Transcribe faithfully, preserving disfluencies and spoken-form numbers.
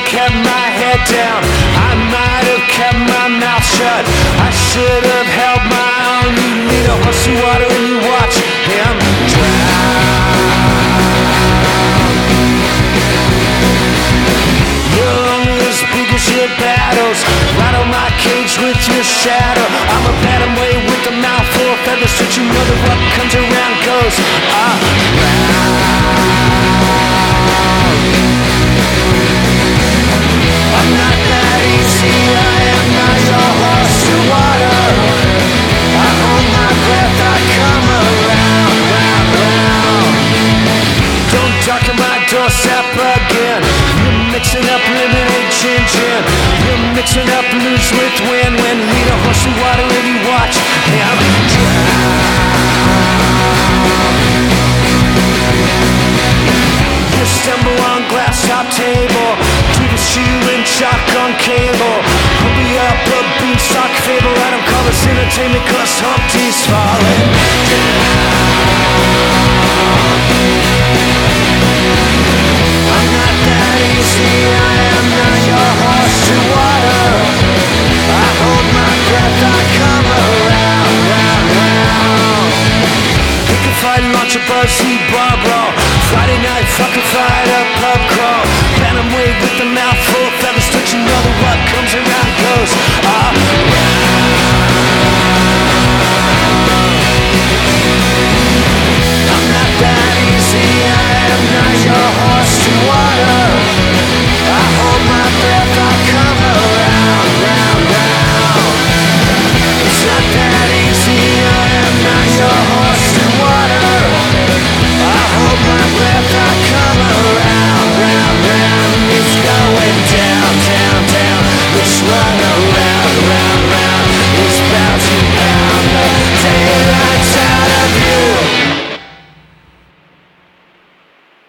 kept my head down. I might have kept my mouth shut. I should have held my own. You need a horse of water and you watch him drown. You're only as big as your battles. Rattle my cage with your shadow. I'm a bad way with a mouthful of feathers. Don't you know that what comes around goes around? I'm not that easy, I am not your horse to water. I hold my breath, I come around, round, round. Don't darken my doorstep again. You're mixing up lemonade, gin, gin. You're mixing up loose with win, win. Lead a horse to water and you watch him drown. You stumble on glass top table, to the shoe and chalk on cable. Put me up a beanstalk fable. I don't call this entertainment cause Humpty's falling down. I'm not that easy, I am not your horse to water. I hold my breath, I come around, round, round. Pick a fight, launch a buzzy bomb.